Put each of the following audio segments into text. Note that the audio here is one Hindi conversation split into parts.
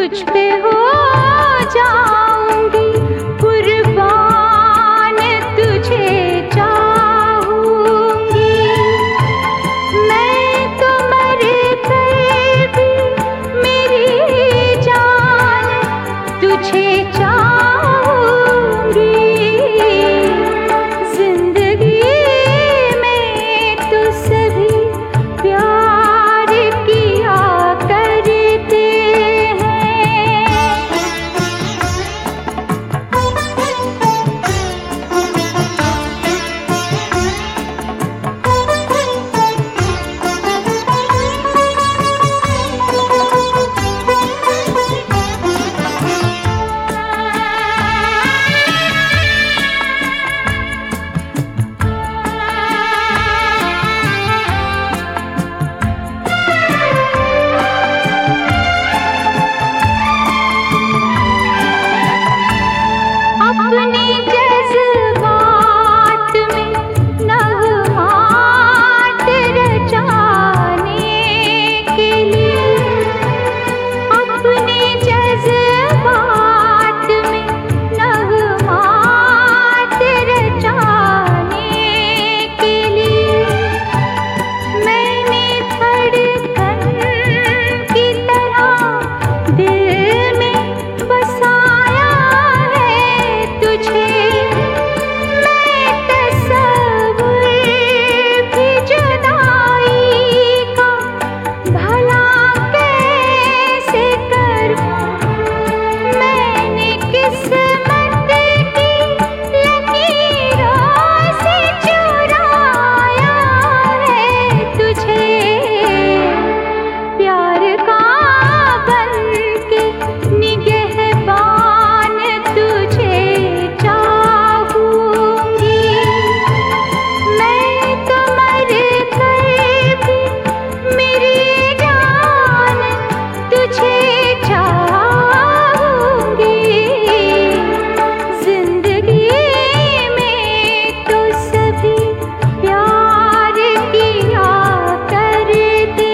तुझ पे हो जाऊंगी कुर्बान, तुझे चाहूंगी। मैं तो मर कर भी मेरी जान तुझे चाहूंगी। जिंदगी में तो सभी प्यार किया करते अपने जज्बात में नगमात रचाने के लिए, अपने जज्बात में नगमात रचाने के लिए मैंने धड़कन की तरह दिल में बसाया तुझे। मैं तसव्वुर भी जुदाई का भला कैसे करूं। मैंने किस्मत की लकीरों से चुराया है तुझे। प्यार का बनके निगहबान तुझे चाहूंगी। मैं तो मर कर भी मेरी जान तुझे चाहूंगी। जिंदगी में तो सभी प्यार किया करते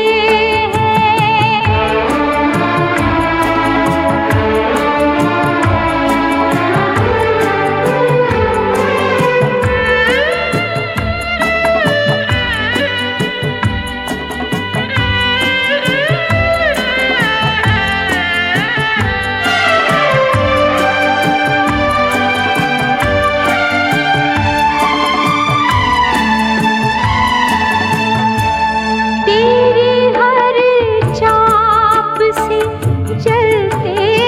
तेरी हर चाप से जलते